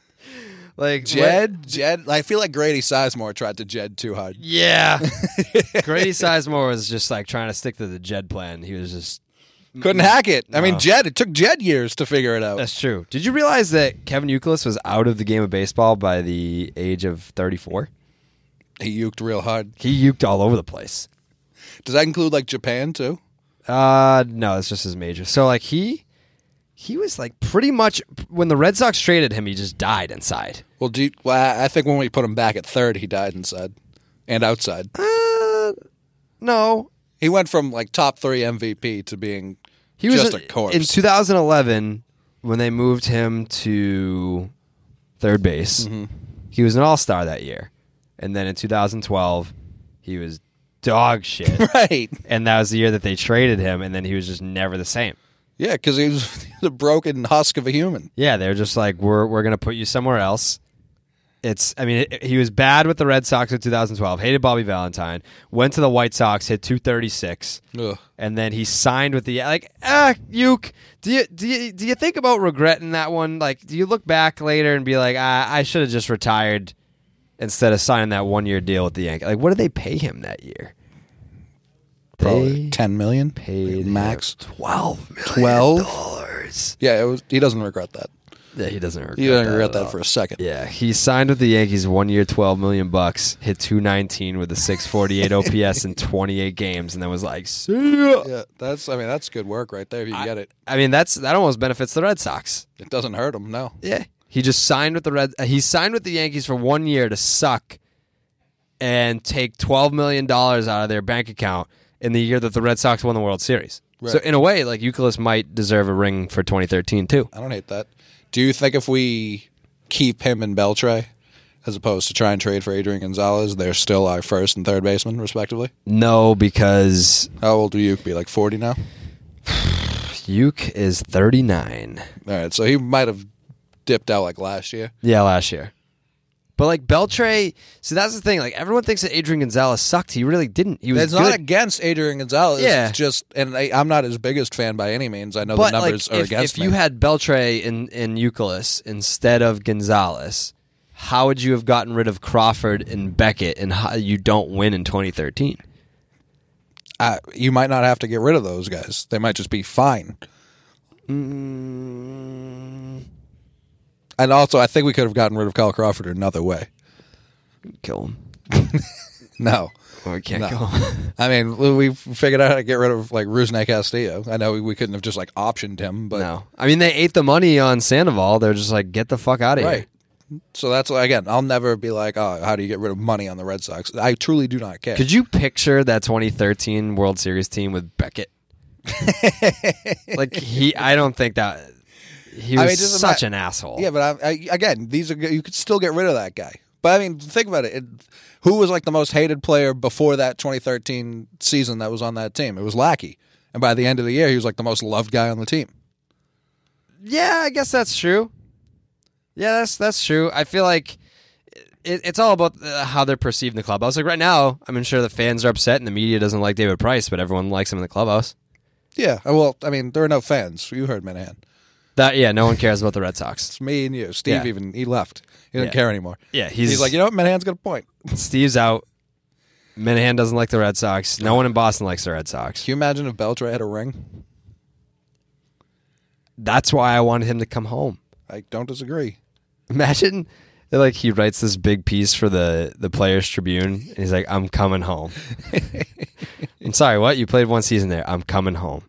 Like Jed, Jed. I feel like Grady Sizemore tried to Jed too hard. Yeah. Grady Sizemore was just like trying to stick to the Jed plan. He was just Couldn't hack it. I mean, No. Jed. It took Jed years to figure it out. That's true. Did you realize that Kevin Euclid was out of the game of baseball by the age of thirty-four? He uked real hard. He uked all over the place. Does that include like Japan too? Uh no, it's just his major. So like he he was like pretty much when the Red Sox traded him, he just died inside. Well, do you, well, I think when we put him back at third, he died inside and outside. Uh no. He went from like top three M V P to being He was just a corpse. in two thousand eleven when they moved him to third base. Mm-hmm. He was an all-star that year. And then in two thousand twelve, he was dog shit. Right. And that was the year that they traded him, and then he was just never the same. Yeah, because he was the broken husk of a human. Yeah, they're just like, we're we're gonna put you somewhere else. It's, I mean, it, he was bad with the Red Sox in two thousand twelve. Hated Bobby Valentine. Went to the White Sox, hit two thirty-six, Ugh. and then he signed with the like. Ah, Uke, do you do you do you think about regretting that one? Like, do you look back later and be like, ah, I should have just retired instead of signing that one year deal with the Yankees? Like, what did they pay him that year? Probably They ten million paid max. him twelve million Twelve. dollars. Yeah, it was. He doesn't regret that. Yeah, he doesn't regret He doesn't that regret at that all. for a second. Yeah, he signed with the Yankees one year, twelve million bucks. Hit two nineteen with a six forty eight O P S in twenty eight games, and then was like, see ya. Yeah, that's. I mean, that's good work right there. If you can get it, I mean, that's that almost benefits the Red Sox. it doesn't hurt him. No. Yeah, he just signed with the Red. Uh, he signed with the Yankees for one year to suck and take twelve million dollars out of their bank account in the year that the Red Sox won the World Series. Right. So in a way, like Euclid might deserve a ring for twenty thirteen too. I don't hate that. Do you think if we keep him and Beltray, as opposed to try and trade for Adrian Gonzalez, they're still our first and third baseman, respectively? No, because How old will you be? Like forty now? Uke is thirty-nine. All right, so he might have dipped out like last year. Yeah, last year. But like Beltray, see that's the thing. Like everyone thinks that Adrian Gonzalez sucked. He really didn't. He was It's good. not against Adrian Gonzalez. Yeah. It's just, and I, I'm not his biggest fan by any means. I know but the numbers like, are if, against if me. you had Beltray in in Euclid instead of Gonzalez, how would you have gotten rid of Crawford and Beckett, and how you don't win in twenty thirteen? uh, you might not have to get rid of those guys. They might just be fine. Mm, And also, I think we could have gotten rid of Kyle Crawford another way. kill him. No. Well, we can't No. kill him. I mean, we figured out how to get rid of like Rusney Castillo. I know we, we couldn't have just like optioned him, but No, I mean they ate the money on Sandoval. They're just like, get the fuck out of here. right. So that's why, again, I'll never be like, oh, how do you get rid of money on the Red Sox? I truly do not care. Could you picture that twenty thirteen World Series team with Beckett? Like he, I don't think that he was I mean, just such ima- an asshole. Yeah, but I, I, again, these are you could still get rid of that guy. But I mean, think about it. it. Who was like the most hated player before that twenty thirteen season that was on that team? It was Lackey, and by the end of the year, he was like the most loved guy on the team. Yeah, I guess that's true. Yeah, that's that's true. I feel like it, it's all about uh, how they're perceived in the clubhouse. Like right now, I'm sure the fans are upset and the media doesn't like David Price, but everyone likes him in the clubhouse. Yeah, well, I mean, there are no fans. You heard Minahan. That yeah, no one cares about the Red Sox. It's me and you. Steve Yeah. even he left. He didn't Yeah. care anymore. Yeah, he's, He's like, you know what, Minahan's got a point. Steve's out. Minahan doesn't like the Red Sox. No one in Boston likes the Red Sox. Can you imagine if Beltray had a ring? That's why I wanted him to come home. I don't disagree. Imagine, like he writes this big piece for the the Players Tribune, and he's like, "I'm coming home." I'm sorry, what? You played one season there. I'm coming home.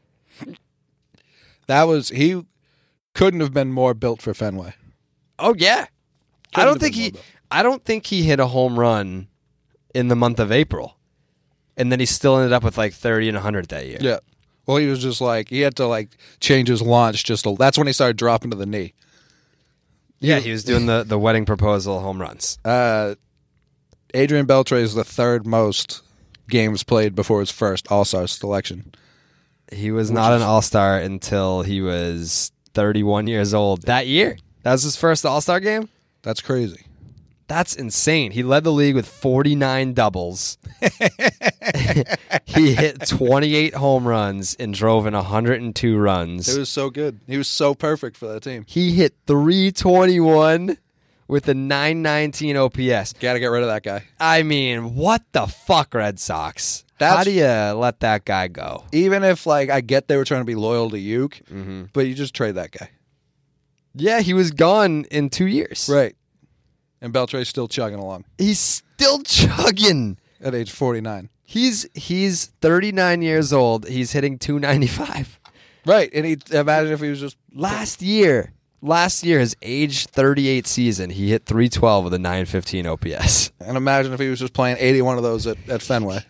That was he couldn't have been more built for Fenway. Oh yeah, I Couldn't don't have think been he. more built. I don't think he hit a home run in the month of April, and then he still ended up with like thirty and one hundred that year. Yeah. Well, he was just like he had to like change his launch. Just a, that's when he started dropping to the knee. Yeah, he was doing the, the wedding proposal home runs. Uh, Adrian Beltre is the third most games played before his first All-Star selection. He was not an All-Star until he was thirty-one years old that year. That was his first All-Star game? That's crazy. That's insane. He led the league with forty-nine doubles. He hit twenty-eight home runs and drove in one hundred two runs. It was so good. He was so perfect for that team. He hit three twenty-one with a nine nineteen O P S. Got to get rid of that guy. I mean, what the fuck, Red Sox? That's, How do you let that guy go? Even if, like, I get they were trying to be loyal to Uke, Mm-hmm. but you just trade that guy. Yeah, he was gone in two years. Right. And Beltre's still chugging along He's still chugging. at age forty-nine. He's he's thirty-nine years old. He's hitting two ninety-five. Right. And he imagine if he was just... Last year, last year, his age thirty-eight season, he hit three twelve with a nine fifteen O P S. And imagine if he was just playing eighty-one of those at, at Fenway.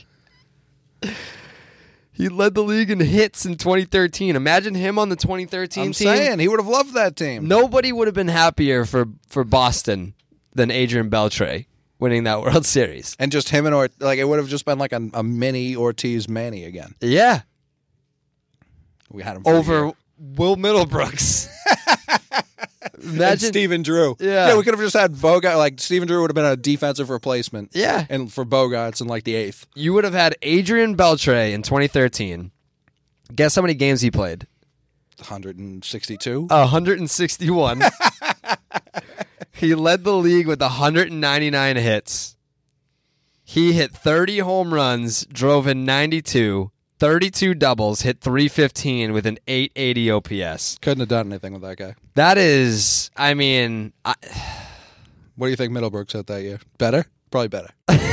He led the league in hits in twenty thirteen. Imagine him on the twenty thirteen I'm team. saying, he would have loved that team. Nobody would have been happier for, for Boston than Adrian Beltre winning that World Series. And just him and Ort- like it would have just been like a, a mini Ortiz Manny again. Yeah. We had him for a Over year. Will Middlebrooks. And Imagine. Stephen Drew. Yeah. yeah, we could have just had Bogart. Like Stephen Drew would have been a defensive replacement. Yeah. and for Bogarts in like the eighth. You would have had Adrian Beltre in twenty thirteen. Guess how many games he played? one hundred sixty-two. one hundred sixty-one. He led the league with one hundred ninety-nine hits. He hit thirty home runs, drove in ninety-two, thirty-two doubles, hit three fifteen with an eight eighty O P S. Couldn't have done anything with that guy. That is, I mean, I, What do you think Middlebrooks had that year? Better? Probably better.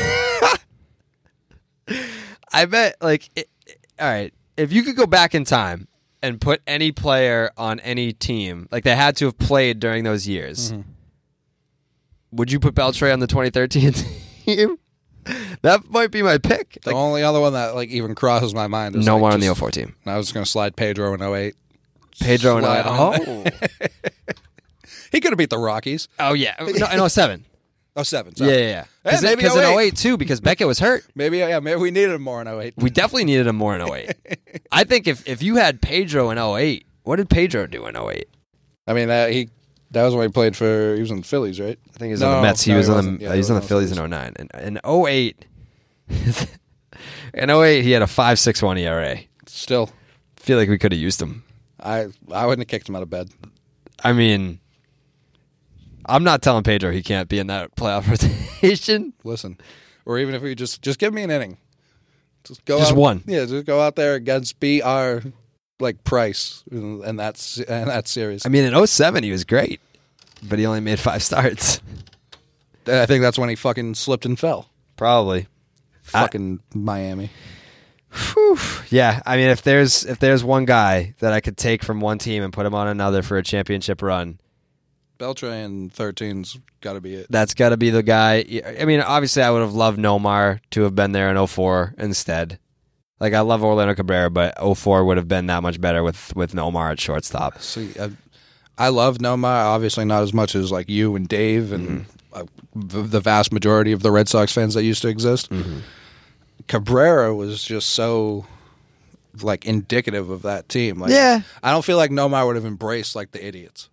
I bet, like, it, all right, if you could go back in time and put any player on any team, like they had to have played during those years, Mm-hmm. would you put Beltre on the twenty thirteen team? That might be my pick. The Like, only other one that like even crosses my mind is no like, one on the just- oh four team. I was going to slide Pedro in oh eight. Pedro and Slide I. him in Oh, He could have beat the Rockies. oh yeah. No, in oh seven. Oh seven. Yeah, sorry. yeah, yeah. Eh, maybe Because in oh eight. oh eight too, because Beckett was hurt. Maybe yeah, maybe we needed him more in oh eight. We definitely needed him more in oh eight. I think if, if you had Pedro in oh eight, what did Pedro do in oh eight? I mean, that he that was when he played for. He was in the Phillies, right? I think he was No, on the Mets. He no, was he on wasn't. the Yeah, he was he on the was Phillies in oh nine. And in oh eight, in oh eight he had a five six one E R A. Still, Feel like we could have used him. I I wouldn't have kicked him out of bed. I mean, I'm not telling Pedro he can't be in that playoff rotation. Listen, or even if we just just give me an inning, just go Just out- one. Yeah, just go out there against B R like Price and that's and that series. I mean, in oh seven he was great, but he only made five starts. I think that's when he fucking slipped and fell. Probably. Fucking Miami. Whew. Yeah, I mean, if there's if there's one guy that I could take from one team and put him on another for a championship run, Beltre and thirteen's got to be it. that's got to be the guy. I mean, obviously, I would have loved Nomar to have been there in oh four instead. Like, I love Orlando Cabrera, but oh four would have been that much better with, with Nomar at shortstop. See, I, I love Nomar, obviously not as much as like you and Dave and Mm-hmm. uh, the, the vast majority of the Red Sox fans that used to exist. Mm-hmm. Cabrera was just so like indicative of that team. Like, Yeah. I don't feel like Nomar would have embraced like the idiots.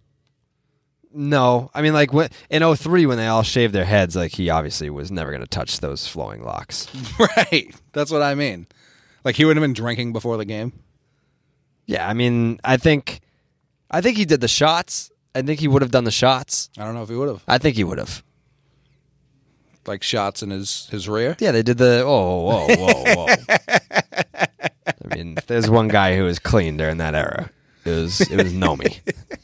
No, I mean, like, when, in oh three when they all shaved their heads, like, he obviously was never going to touch those flowing locks. Right. That's what I mean. Like he would have been drinking before the game. Yeah, I mean, I think, I think he did the shots. I think he would have done the shots. I don't know if he would have. I think he would have. Like shots in his, his rear. Yeah, they did the oh whoa whoa whoa. I mean, if there's one guy who was clean during that era, it was it was Nomi.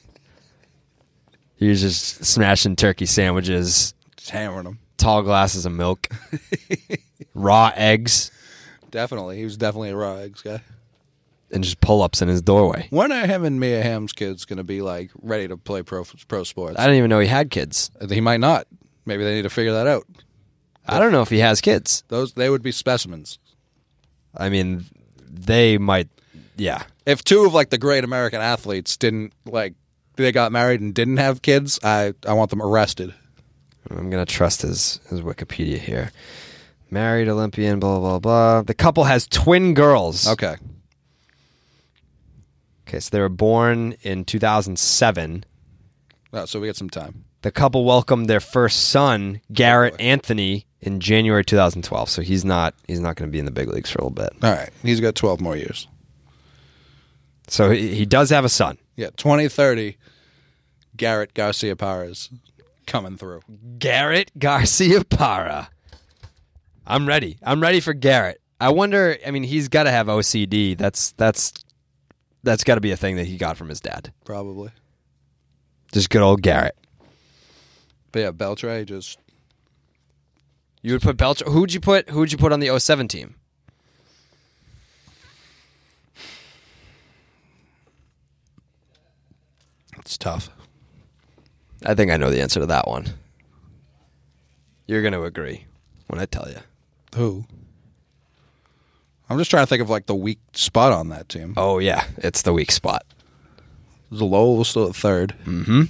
He was just smashing turkey sandwiches, Just hammering him. tall glasses of milk, raw eggs, Definitely. He was definitely a raw eggs guy. and just pull-ups in his doorway. When are him and Mia Hamm's kids going to be like ready to play pro pro sports? I didn't even know he had kids. He might not. Maybe they need to figure that out. I don't know if he has kids. Those they would be specimens. I mean, they might. Yeah, If two of like the great American athletes didn't like they got married and didn't have kids, I I want them arrested. I'm going to trust his, his Wikipedia here. Married Olympian, blah, blah, blah. The couple has twin girls. Okay. Okay, so they were born in two thousand seven. Oh, so we got some time. The couple welcomed their first son, Garrett oh, Anthony, in January two thousand twelve. So he's not he's not going to be in the big leagues for a little bit. All right. He's got twelve more years. So he, he does have a son. Yeah, twenty thirty, Garrett Garcia Parra's coming through. Garrett Garcia Parra. I'm ready. I'm ready for Garrett. I wonder, I mean, he's got to have O C D. That's that's that's got to be a thing that he got from his dad. Probably. Just good old Garrett. But yeah, Beltre just... You would put Beltre... Who'd you put, who'd you put on the oh seven team? It's tough. I think I know the answer to that one. You're going to agree when I tell you. Who? I'm just trying to think of like the weak spot on that team. Oh, yeah. It's the weak spot. Lowell was still at third. Mm-hmm.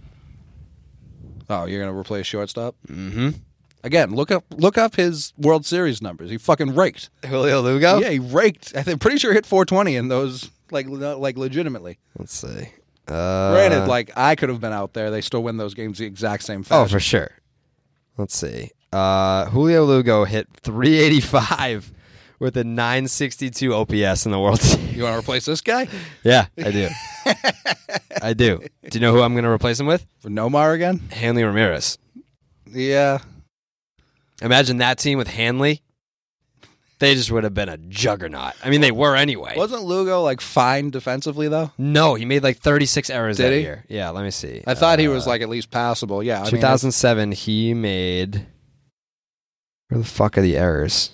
Oh, you're going to replace shortstop? Mm-hmm. Again, look up look up his World Series numbers. He fucking raked. Julio Lugo? Yeah, he raked. I'm pretty sure he hit four twenty in those, like, like legitimately. Let's see. Uh, Granted, like, I could have been out there. They still win those games the exact same fashion. Oh, for sure. Let's see. Uh, Julio Lugo hit three eighty-five with a nine sixty-two O P S in the World Series. You want to replace this guy? Yeah, I do. I do. Do you know who I'm going to replace him with? For Nomar again? Hanley Ramirez. Yeah. Imagine that team with Hanley. They just would have been a juggernaut. I mean, they were anyway. Wasn't Lugo, like, fine defensively, though? No, he made, like, thirty-six errors Did that he? year. Yeah, let me see. I thought uh, he was, like, at least passable. Yeah. I two thousand seven, mean, he made... Where the fuck are the errors?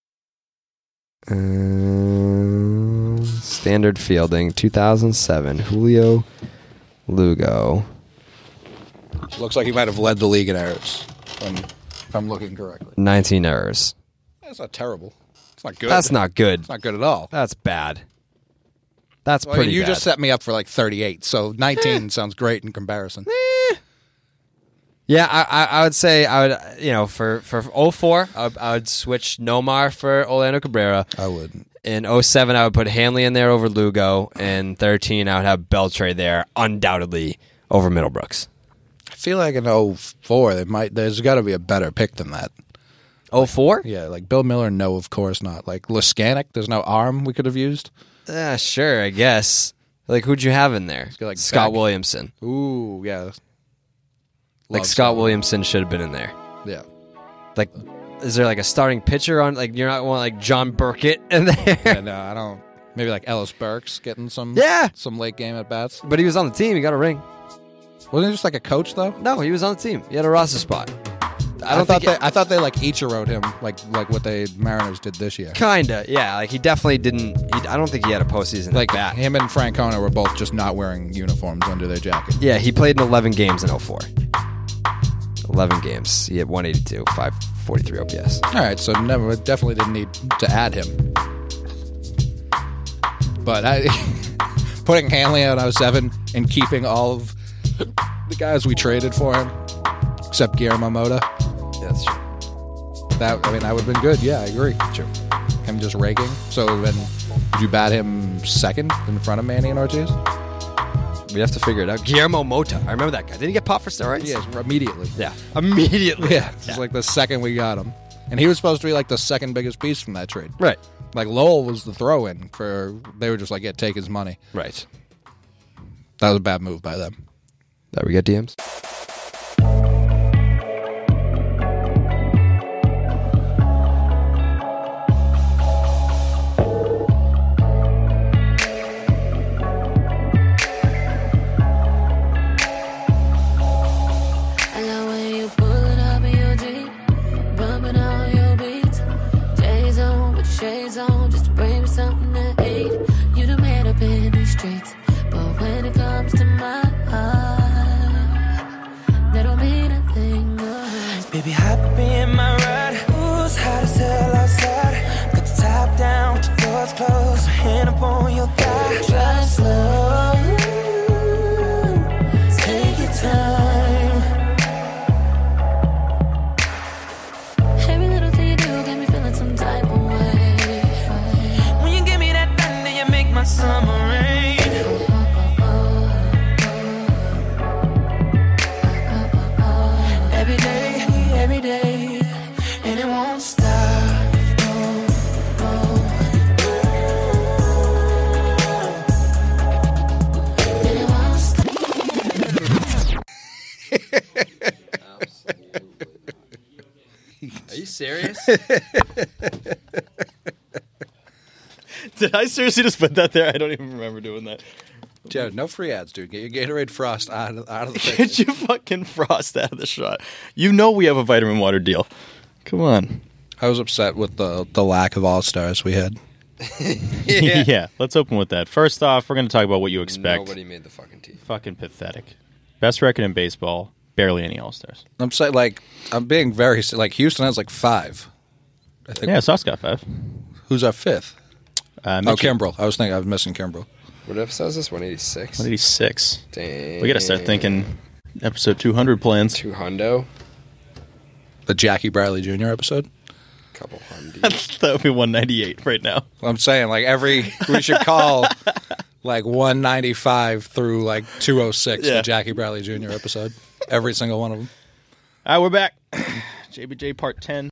Uh, standard fielding, two thousand seven. Julio Lugo. Looks like he might have led the league in errors, if I'm looking correctly. nineteen errors. That's not terrible. It's not good. That's not good. It's not good at all. That's bad. That's well, pretty you bad. just set me up for like thirty-eight, so nineteen sounds great in comparison. Eh. Yeah, I, I, I would say I would, you know, for for oh four, I would, I would switch Nomar for Orlando Cabrera. I wouldn't. In oh seven, I would put Hanley in there over Lugo. And thirteen, I would have Beltre there, undoubtedly over Middlebrooks. I feel like in oh four, they might. There's got to be a better pick than that. oh four? Yeah, like Bill Miller, no, of course not. Like Leskanic, there's no arm we could have used. Uh, sure, I guess. Like, who'd you have in there? Like Scott Beck. Williamson. Ooh, yeah. Like Love Scott Williamson should have been in there. Yeah. Like, is there like a starting pitcher on? Like, you're not want like John Burkett in there? Yeah, no, I don't. Maybe like Ellis Burks getting some. Yeah. Some late game at bats. But he was on the team. He got a ring. Wasn't he just like a coach though? No, he was on the team. He had a roster spot. I don't I thought they. I thought they like Ichiro'd him like like what they Mariners did this year. Kinda, yeah. Like he definitely didn't. He, I don't think he had a postseason like back. Him and Francona were both just not wearing uniforms under their jacket. Yeah, he played in eleven games in oh four. eleven games. He had one eighty-two, five forty-three O P S. All right, so never definitely didn't need to add him. But I, putting Hanley out oh seven and keeping all of the guys we traded for him, except Guillermo Mota. Yeah, that's true. That I mean, that would have been good. Yeah, I agree. True. Him just raking. So then, would you bat him second in front of Manny and Ortiz? We have to figure it out. Guillermo Mota. I remember that guy. Did he get popped for steroids? Yes, immediately. Yeah. Immediately. Yeah. It's yeah. like the second we got him. And he was supposed to be like the second biggest piece from that trade. Right. Like Lowell was the throw-in for, they were just like, yeah, take his money. Right. That was a bad move by them. That we get D Ms? Baby, hop in my ride. Who's hot as hell outside? Got the top down with the doors closed. Hand up on your thigh. Drive slow. Take your time. summer rain. Every day, every day, and it won't stop. No, no. And it won't stop. Are you serious? Did I seriously just put that there? I don't even remember doing that. Jared, no free ads, dude. Get your Gatorade Frost out of, out of the Get picture. you fucking Frost out of the shot. You know we have a vitamin water deal. Come on. I was upset with the, the lack of All-Stars we had. Yeah. yeah, let's open with that. First off, we're going to talk about what you expect. Nobody made the fucking team. Fucking pathetic. Best record in baseball, barely any All-Stars. I'm saying, like, I'm being very, like, Houston has, like, five. I think. Yeah, Sox got five. Who's our fifth? Uh, Oh, Mitchell, Kimbrel. I was thinking, I was missing Kimbrel. What episode is this? one eighty-six? one eighty-six. Damn. We got to start thinking episode two hundred plans. Two hundo. The Jackie Bradley Junior episode. Couple hundies. That would be one ninety-eight right now. I'm saying, like, every, we should call, like, one ninety-five through, like, two oh six, Yeah. the Jackie Bradley Junior episode. Every single one of them. All right, we're back. J B J part ten.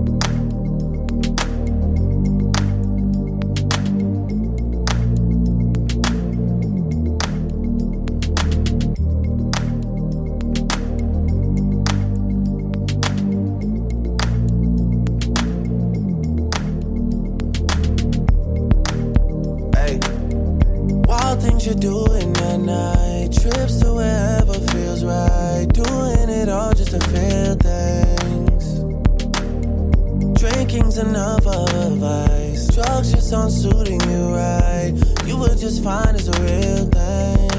Hey, wild things you're doing at night, trips to wherever feels right, doing it all just to feel things. Drinking's enough of a vice, drugs just aren't suiting you right. You would just find it's a real thing.